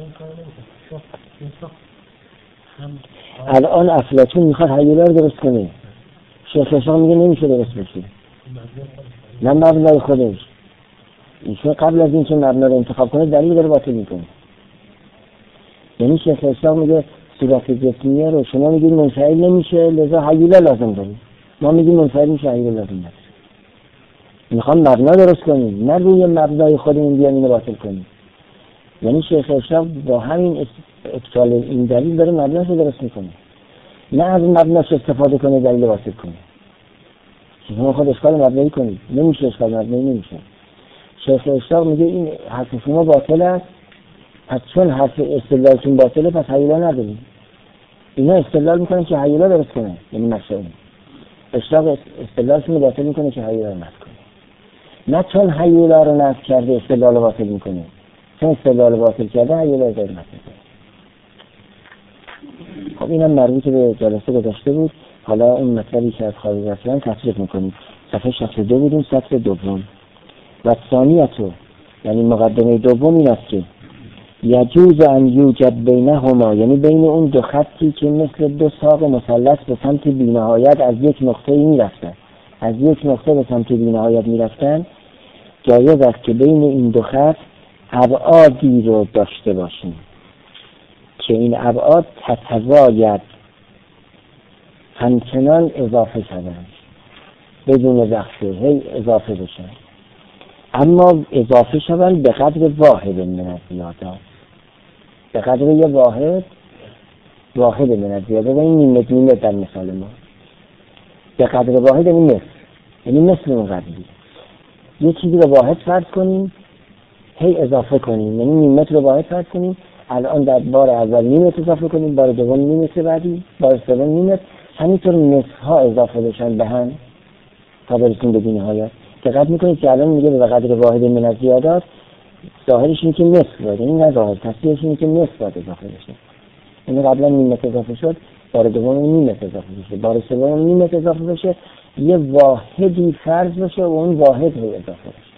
الان افلاطون میخواد حیولا رو درست کنه، شیخ اسحاق میگه نمیشه درست بشه، نه مبنای خودش. ایشون قبل از این که مبنا رو انتخاب کنه دلیل داره باطل میکنه. یعنی شیخ اسحاق میگه صورت جسمیه رو شما میگید منفعل نمیشه لذا حیولا لازم داریم، ما میگیم منفعل میشه حیولا لازم داریم. میخوام مبنا درست کنیم، نه روی مبنای خودمون بیان اینو باطل کنیم. یعنی شیخ اسحاق با همین اشکال این دلیل داره مبناش رو درست میکنه، نه از مبناش استفاده کنه دلیل باطل کنه. شما خود اشکال مبنایی کنید، نمیشه اشکال مبنایی نمیشه. شیخ اسحاق میگه این حرف شما باطل است، پس چون حرف استدلالتون باطله پس حیولا نداریم. اینا استدلال میکنن که حیولا درست کنه، یعنی مشروع اسحاق استدلالشون رو باطل میکنه که حیولا رو نفی کنه، نه چون حیولا رو نفی کرده استدلال رو باطل میکنه، چون استدلال رو باطل کرده حیولا رو داره نفی کنه. خب اینم مربوط به جلسه گذشته بود. حالا اون مطلبی که از خارج رفتن تصریح میکنیم. صفحه شصت و دو بودیم، سطر دوم. و ثانیتو یعنی مقدمه دوم این است که یجوز ان یوجد بینهما، یعنی بین اون دو خطی که مثل دو ساق مثلث به سمت بی‌نهایت از یک نقطه میرفتن از یک نقطه به سمت بی‌نهایت میرفتن جایز است که بین این دو خط ابعادی رو داشته باشیم که این ابعاد تتزاید، همچنان اضافه شدن بدون وقفه، هی اضافه بشن، اما اضافه شدن به قدر واحد من الزیادات، به قدر یه واحد واحد من الزیادات. این نیمت نیمت در مثال ما به قدر واحد، یعنی مثل، یعنی مثل اون قدری یه چیزی رو واحد فرض کنیم هی اضافه کنیم، یعنی نیمت رو واحد فرض کنیم، الان در بار اول نیمت اضافه کنیم، بار دوم نیمت بعدی، بار سوم نیمت، همینطور نصف ها اضافه بشن به هم تا برسیم به نهایت. دقت میکنید که الان میگه به قدر واحد من الزیادات، ظاهرش اینه که نصف باید، این نه ظاهر، تصریحش اینه که نصف باید اضافه بشه. این قبلا نیمت اضافه شد، بار دوم نیمت اضافه بشه، بار سوم نیمت اضافه بشه، یه واحدی فرض بشه و اون واحد رو اضافه بشه.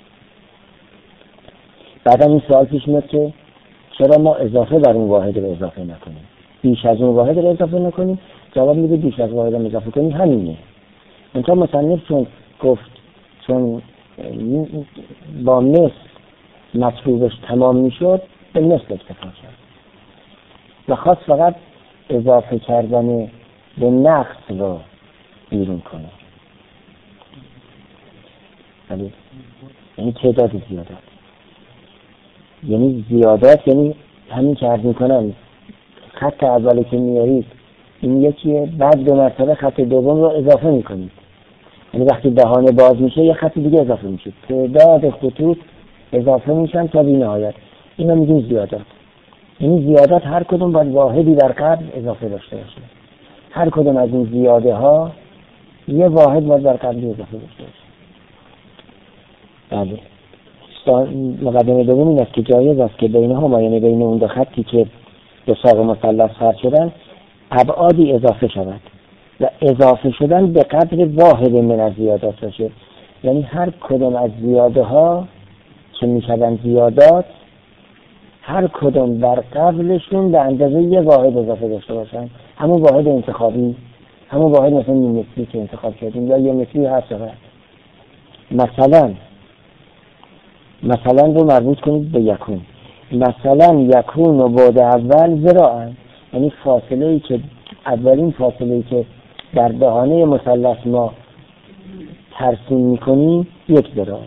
بعدا این سوال پیش میاد که چرا ما اضافه بر اون واحد رو اضافه نکنیم، بیش از اون واحد رو اضافه نکنیم؟ جواب میده بیش از واحد رو اضافه کنیم همینه. منتها مصنف چون گفت چون با مثل مطلوبش تمام میشد به مثل اکتفا کرد و خواست فقط اضافه کردن به نقص رو بیرون کنه، یعنی تعداد زیادات، یعنی زیادات یعنی همین که عرض میکنم خط اولی که میارید این یکیه، بعد دو مرتبه خط دوم رو اضافه میکنید، یعنی وقتی دهانه باز میشه یه خط دیگه اضافه میشه، تعداد خطوط اضافه میشن تا بی نهایت. اینا میگیم زیادات، یعنی زیادات هر کدوم باید واحدی در قبل اضافه داشته باشه، هر کدوم از این زیاده ها یه واحد باید در قبل اضافه داشته باشه. بله، مقدمه دوم این است که جایز است که بینهما، یعنی بین اون دو خطی که به ساق مثلث فرض شدن، ابعادی اضافه شود و اضافه شدن به قدر واحد من از زیادات باشه، یعنی هر کدوم از زیاده ها که میشدن زیادات هر کدوم در قبلشون به اندازه یه واحد اضافه داشته باشن، همون واحد انتخابی، همون واحد مثلا نیم متری که انتخاب کردیم یا یه متری هر چقدر. مثلا مثلا رو مربوط کنید به یکون، مثلا یکون و بعد اول ذراعن، یعنی فاصله ای که اولین فاصله ای که در دهانه مثلث ما ترسیم میکنیم یک ذراع،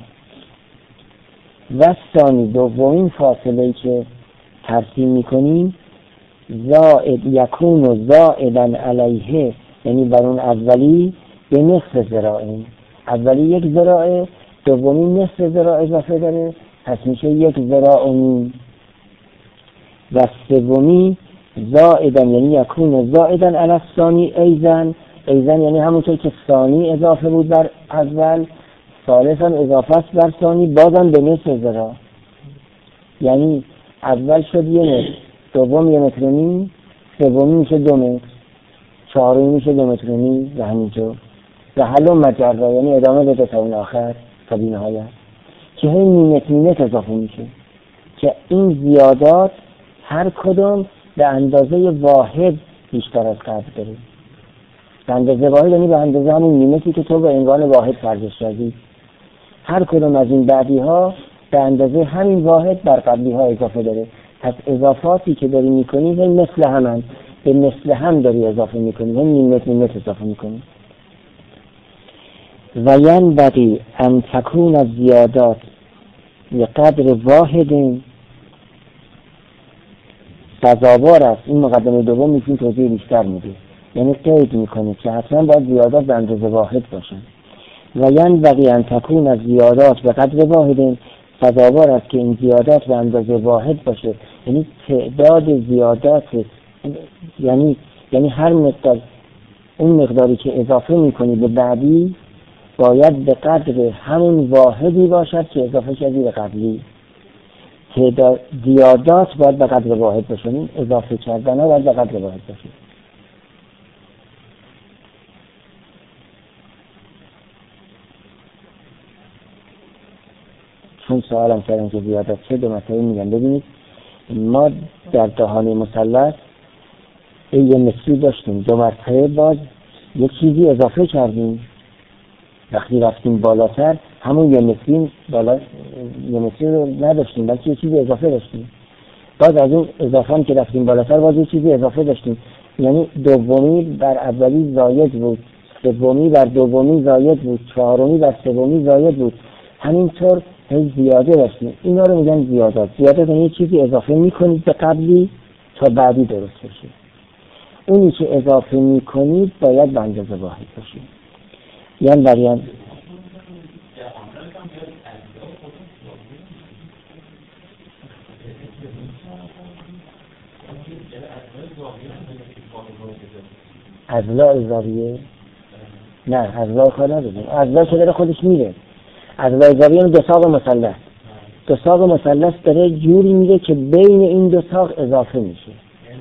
و ثانی دومین فاصله ای که ترسیم میکنیم زائد یکون و زائدن علیه، یعنی بر اون اولی به نصف ذراعین، اولی یک ذراعه، دومی نصف ذراع اضافه داره، پس میشه یک ذراع و نیم، و سومی زائدن یعنی یکون زائدن علی الثانی ایزن، ایزن یعنی همونطور که ثانی اضافه بود بر اول، ثالث هم اضافه است بر ثانی، بازم به نصف ذراع، یعنی اول شد یه متر، دوم یه متر و نیم، سومی میشه دو متر، چهارمی میشه دو متر و نیم و همینطور و حلو مجرا، یعنی ادامه بده تا اون آخر تا بی نهایت که هی نیمت نیمت اضافه میشه، که این زیادات هر کدوم به اندازه واحد بیشتر از قبل داره. به اندازه واحد یعنی به اندازه همون نیمتی که تو به عنوان واحد فرضش کردی، هر کدوم از این بعدی ها به اندازه همین واحد بر قبلی ها اضافه داره. پس اضافاتی که داری میکنی هی مثل همن، به مثل هم داری اضافه میکنی، هی نیمت نیمت اضافه میکنی. و ینبغی ان تکون الزیادات بقدر واحد، سزاوار است. این مقدمه دوم میتونی توضیح بیشتر میده، یعنی قید میکنه که حتما باید زیادات به اندازه واحد باشن. و ینبغی ان تکون الزیادات بقدر واحد، سزاوار است که این زیادات به اندازه واحد باشه، یعنی تعداد زیادات، یعنی یعنی هر مقدار اون مقداری که اضافه میکنی به بعدی باید به قدر همون واحدی باشد که اضافه کردی به قبلی. تعداد زیادات باید به قدر واحد باشه، این اضافه کردن ها باید به قدر واحد باشه. چون سوالم کردم که زیادات چه، دو مسئله میگم. ببینید ما در دهانه مثلث یه متری داشتیم، دو مرتبه باز یه چیزی اضافه کردیم، وقتی رفتیم بالاتر همون یه متری بالا یه متری رو نداشتیم بلکه یه چیزی اضافه داشتیم، باز از اون اضافه هم که رفتیم بالاتر باز یه چیزی اضافه داشتیم، یعنی دومی بر اولی زاید بود، سومی بر دومی زاید بود، چهارمی بر سومی زاید بود، همینطور هی زیاده داشتیم. اینا رو میگن زیادات. زیادات یعنی چیزی اضافه میکنید به قبلی تا بعدی درست بشه. اونی که اضافه میکنید باید به اندازه واحد باشه. یعنی بریم ازلا اضافیه؟ نه ازلا کار نداریم. ازلا که داره خودش میره. ازلا اضافیه یعنی دو ساق مثلث. دو ساق مثلث داره جوری میره که بین این دو ساق اضافه میشه.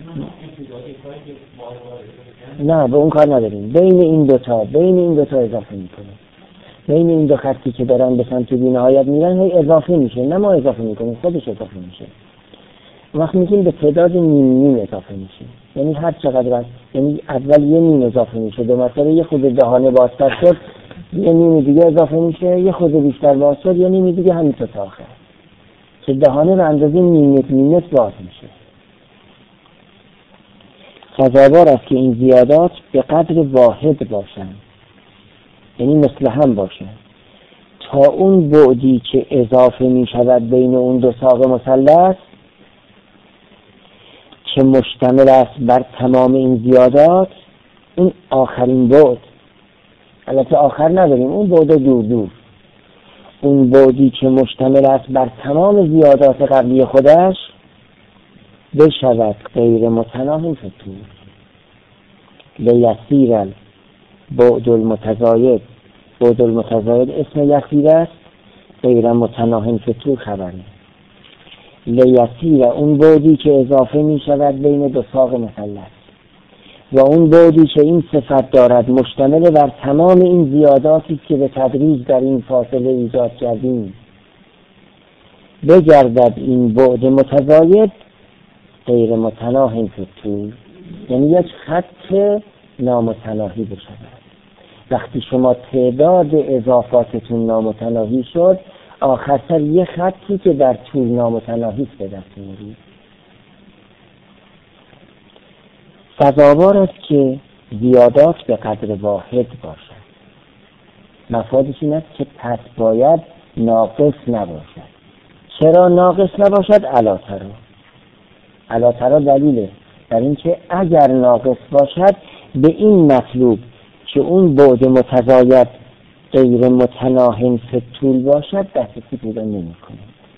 نه به اون کار نداریم. بین این دو تا بین این دو تا اضافه میکنه. بین این دو خطی که دارن به سمت بی‌نهایت میرن هی اضافه میشه. نه ما اضافه میکنیم، خودش اضافه میشه. وقت میگیم به تعداد نیم نیم اضافه میشه، یعنی هر چقدر از یعنی اول یه نیم اضافه میشه، دو مثلا یه خود دهانه بازتر شد یه نیم دیگه اضافه میشه، یه خود بیشتر باز شد یه نیم دیگه، همینطور تا آخر که دهانه به اندازه نیمت نیمت باز میشه. سزاوار است که این زیادات به قدر واحد باشند، یعنی مثل هم باشند، تا اون بعدی که اضافه میشود بین اون دو ساق مثلث که مشتمل است بر تمام این زیادات، اون آخرین بعد، البته آخر نداریم، اون بعد دور دور، اون بعدی که مشتمل است بر تمام زیادات قبلی خودش بشود غیر متناهی فتور لیسیر البعد المتزاید. بعد المتزاید اسم یسیر است، غیر متناهی فتور خبره. لیسیر اون بعدی که اضافه می شود بین دو ساق مثلث و اون بعدی که این صفت دارد مشتمل بر تمام این زیاداتی که به تدریج در این فاصله ایجاد کردیم، بگردد این بعد متزاید غیر متناهی فتور، یعنی یک خط نامتناهی بشود. وقتی شما تعداد اضافاتتون نامتناهی شد، آخرتر یه خطی که در طول نامتناهی به دست میارید. سزاوار است که زیادات به قدر واحد باشد. مفادش این است که پس باید ناقص نباشد. چرا ناقص نباشد؟ علاترا علاترا دلیله در این که اگر ناقص باشد به این مطلوب که اون بعد متزاید غیر متناهی فتول باشد دسترسی پیدا نمی کنه.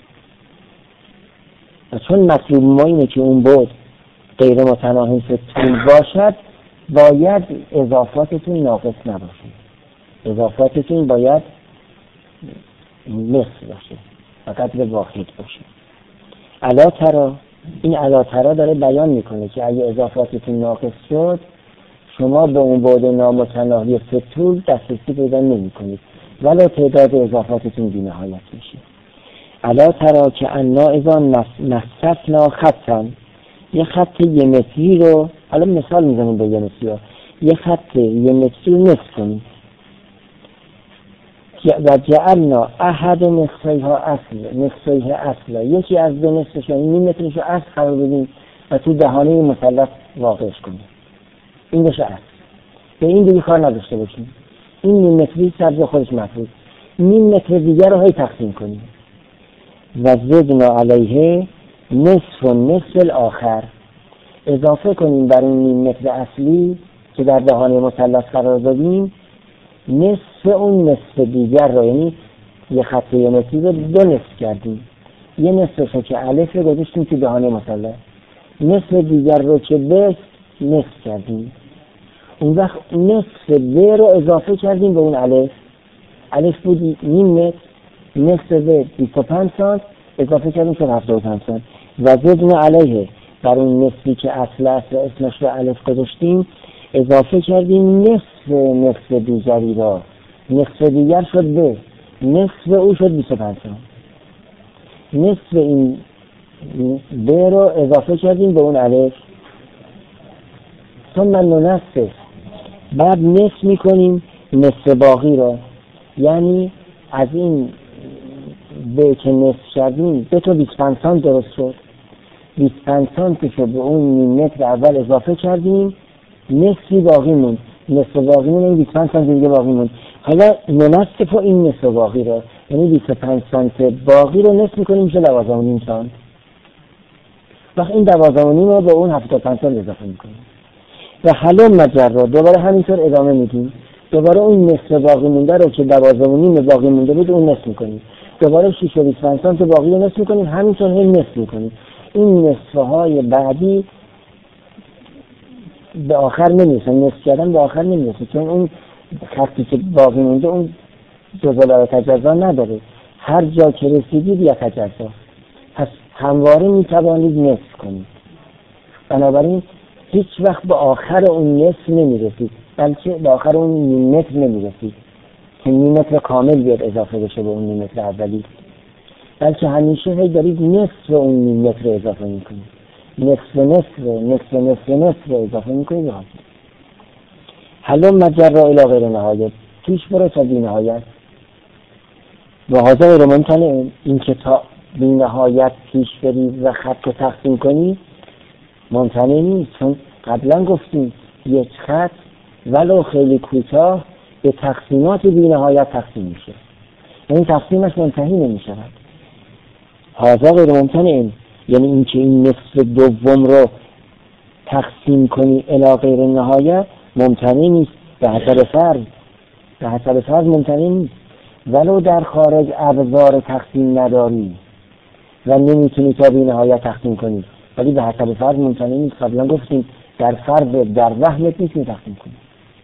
و چون مطلوب ما اینه که اون بعد غیر متناهی فتول باشد، باید اضافاتتون ناقص نباشه، اضافاتتون باید نصف باشه و قدر واحد باشه. علاترا، این علاترا داره بیان میکنه که اگه اضافاتتون ناقص شد، شما به اون بعد نامتناهی فتول دسترسی پیدا نمی کنید ولی تعداد اضافاتتون بی نهایت میشه. الا ترا که انا اذا نصفنا خطا، یه خط یه متری رو، حالا مثال میزنیم به یه متری ها، یه خط یه متری رو نصف کنید و جعلنا احد نصفیها اصل نصفیها اصلا، یکی از دو نصفش یعنی نیم مترش رو اصل قرار بدیم و تو دهانه مثلث واقعش کنیم، این بشه اصل. به این دیگه کار نداشته باشیم. این نیم متری سبز خودش مفروض، نیم متر دیگر رو هی تقسیم کنیم و زدنا علیه نصف و نصف الاخر، اضافه کنیم بر این نیم متر اصلی که در دهانه مثلث قرار دادیم نصف اون نصف دیگر رو، یعنی یه خط یه متری رو دو نصف کردیم، یه نصف رو که الف رو گذاشتیم تو دهانه مثلث، نصف دیگر رو که به نصف کردیم، اون وقت نصف ب رو اضافه کردیم به اون الف. الف بود نیم متر، نصف ب بیست و پنج سانت اضافه کردیم که هفتاد و پنج سانت و زدنا علیه بر اون نصفی که اصل اصل اسمش رو الف گذاشتیم اضافه کردیم نصف نصف دیگری را، نصف دیگر شد ب، نصف او شد بیست و پنج سانت، نصف این ب رو اضافه کردیم به اون الف. ثم ننصف، بعد نصف میکنیم نصف باقی رو، یعنی از این به که نصف کردیم به تو بیست و پنج سانت درست شد. بیست و پنج سانتشو به اون نیم متر اول اضافه کردیم، نصفی باقی موند. نصف باقی موند این بیست و پنج سانت دیگه باقی موند. حالا نصف این نصف باقی رو، یعنی بیست و پنج سانت باقی رو نصف میکنیم میشه دوازده و نیم سانت. وقت این دوازده و نیم رو به اون هفتاد و پنج سانت اضافه میکنیم و حلم مجرا دوباره همینطور ادامه میدیم. دوباره اون نصف باقی مونده رو که دوازده و نیم باقی مونده بود اون نصف میکنیم. دوباره شش و بیست و پنج سانت باقی رو نصف میکنیم، همینطور هم نصف میکنیم. این نصفه های بعدی به آخر نمیرسن، نصف کردن به آخر نمیرسه، چون اون خطی که باقی مونده اون جزء تجزا نداره. هر جا که رسیدید یا تجزا، پس همواره میتوانید نصف کنید. بنابراین هیچ وقت به آخر اون نصف نمیرسید، بلکه به آخر اون نیم متر نمیرسید که نیم متر کامل بیاد اضافه بشه به اون نیم متر اولی، بلکه همیشه هی دارید نصف اون نیم متر اضافه میکنید، نصف نصف نصف نصف نصف اضافه میکنید. حلم مجرا الی غیر نهایت، پیش برو تا بی نهایت. و هذا غیر ممتنع، این که تا بی نهایت پیش برید و خط رو تقسیم کنید ممتنع نیست، چون قبلا گفتیم یک خط ولو خیلی کوتاه به تقسیمات بی نهایت تقسیم میشه، یعنی تقسیمش منتهی نمیشه. هذا غیر ممتنع یعنی این که این نصف دوم رو تقسیم کنی الی غیر نهایت ممتنع نیست، به حسب فرض به حسب فرض ممتنع نیست. ولو در خارج ابزار تقسیم نداری و نمیتونی تا بی نهایت تقسیم کنی، ولی به حسب فرض ممتنع نیست. قبلا گفتیم در فرض در وهمت میتونی تقسیم کنی.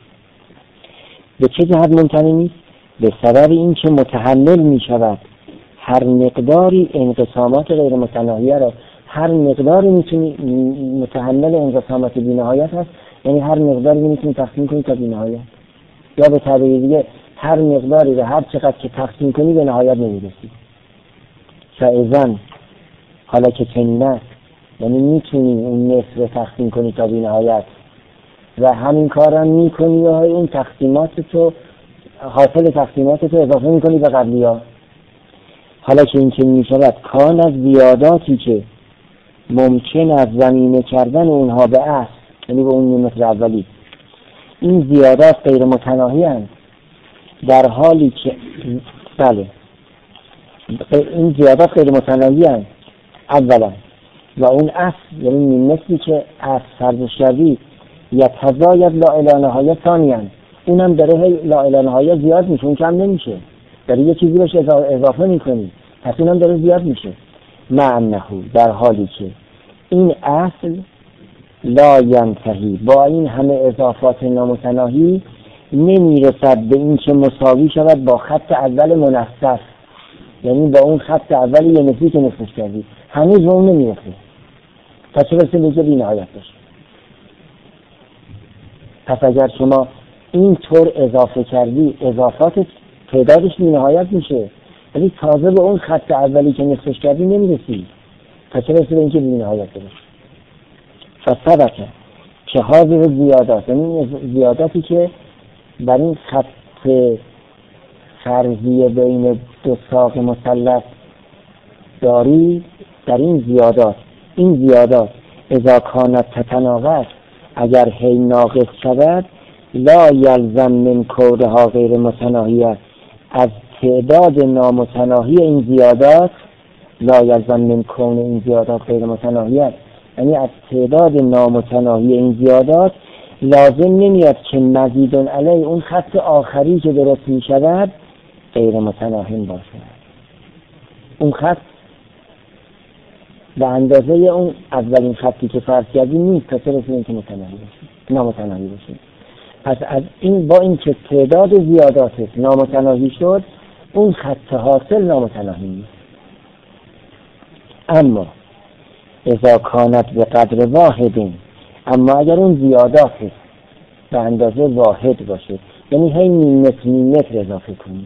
به چه جهت ممتنع نیست؟ به سبب این که متحمل میشود هر مقداری انقسامات غیر متناهیه را، هر مقداری میتونی متحمل انقسامات بی نهایت هست، یعنی هر مقداری میتونی تقسیم کنی تا بی نهایت، یا به تعبیر دیگه هر مقداری رو هر چقدر که تقسیم کنی به نهایت نمیرسی. فاذا حالا که چنین است، یعنی میتونی اون نصف رو تقسیم کنی تا بی نهایت و همین کار هم میکنی و اون تقسیمات تو حاصل تقسیمات تو اضافه میکنی به قبلی ها. حالا که این چنین میشود کان از زیاداتی که ممکن از زمینه کردن اونها به اصل، یعنی به اون نیم متر اولی، این زیادات غیر متناهی هستند، در حالی که بله این زیادات غیر متناهی هستند اولا، و اون اصل یعنی نیم متری که اصل فرضش کردی یا تزاید لا الی نهایت ثانیاً، اونم داره لا الی نهایت زیاد میشه، اون کم نمیشه، داره یه چیزی بهش اضافه میکنی، پس اونم داره زیاد میشه. معنه در حالی که این اصل لا ینتهی، با این همه اضافات نامتناهی نمیرسد به این که مساوی شود با خط اول منصف، یعنی با اون خط اول یه نفری که نفرش کردی، هنوز به اون نمیرسه تا چه برسه به بی نهایت بشه. پس اگر شما این طور اضافه کردی، اضافات تعدادش بی نهایت میشه، ولی تازه به اون خط اولی که نصفش کردی نمیرسی تا چه برسه به اینکه بی نهایت بشه. فسبک که حاضر زیادات، یعنی زیاداتی که بر این خط فرضی بین دو ساق مثلث داری، در این زیادات این زیادات اذا کانت تتناقض، اگر هی ناقص شود، لا یلزم من کونها غیر متناهیه، از تعداد نامتناهی این زیادات، لا یلزم من کون این زیادات غیر متناهیه، یعنی از تعداد نامتناهی این زیادات لازم نمیاد که مزیدون علی اون خط آخری که درست می شود غیر متناهی باشه. اون خط به اندازه اون اولین خطی که فرض کردی نیست تا چه رسید که متناهی باشه، نامتناهی باشه. پس از این با این که تعداد زیاداتش نامتناهی شد، اون خط حاصل نامتناهی نیست. اما اذا کانت به قدر واحدین، اما اگر اون زیادات به اندازه واحد باشه، یعنی هی نیم متر نیم متر اضافه کنی،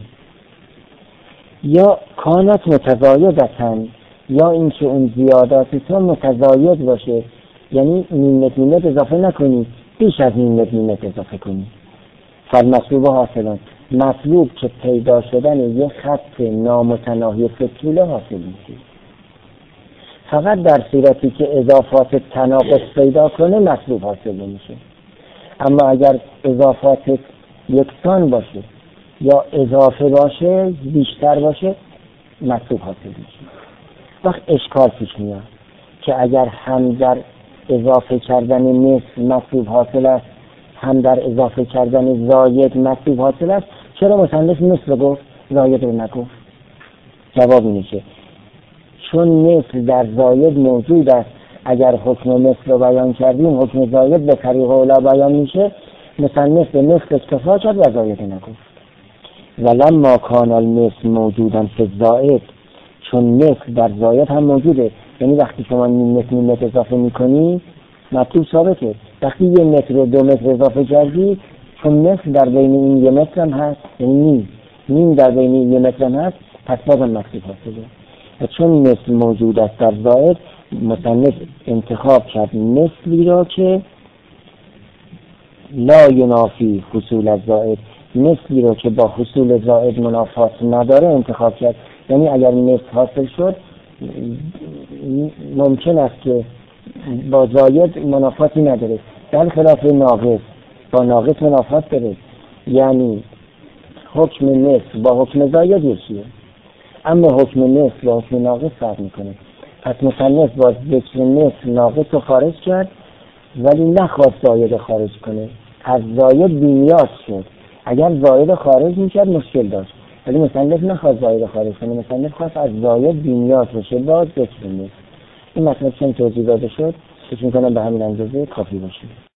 یا کانت متزایدتن، یا اینکه اون زیادات تو متزاید باشه، یعنی نیم متر متر اضافه نکنی، بیش از نیم متر متر اضافه کنی، فالمطلوب حاصلان، مطلوب که پیدا شدن یه خط نامتناهی طوله حاصل میشه. فقط در صورتی که اضافات تناقض پیدا کنه مطلوب حاصل نمیشه. اما اگر اضافات یکسان باشه یا اضافه باشه، بیشتر باشه، مطلوب حاصل میشه. وقت اشکال پیش میاد که اگر هم در اضافه کردن مثل مطلوب حاصل است، هم در اضافه کردن زاید مطلوب حاصل است، چرا مصنف مثل گفت زاید رو نگفت؟ جواب اینه که چون مثل در زاید موجود است، اگر حکم مثل رو بیان کردیم حکم زاید به طریق اولا بیان میشه، مصنف به مثل اکتفا کرد و زاید نگفت. ولما کان المثل موجودن فی الزائد، چون مثل در زاید هم موجوده، یعنی وقتی شما نیم متر نیم متر اضافه میکنی مطلوب ثابته. وقتی یه متر و دو متر اضافه کردی، چون مثل در بین این یه متر هم هست، یعنی نیم نیم در بین این یه متر هم هست، پس بازم مطلوب حاصله. و چون مثل موجود است در زائد، مصنف انتخاب کرد مثلی را که لا ینافی حصول الزائد، مثلی را که با حصول زائد منافات نداره انتخاب کرد. یعنی اگر مثل حاصل شد ممکن است که با زاید منافاتی نداره، در خلاف ناقص با ناقص منافات داره. یعنی حکم مثل با حکم زاید یکیه، اما حکم مثل با حکم ناقص فرق میکنه. پس مصنف با ذکر مثل ناقص رو خارج کرد ولی نخواست زاید خارج کنه، از زاید بی‌نیاز شد. اگر زاید خارج میکرد مشکل داشت، ولی مصنف نخواست زاید خارج کنه، مصنف خواست از زاید بی‌نیاز بشه با ذکر مثل. این مطلب چون توضیح داده شد فکر میکنم به همین اندازه کافی باشه.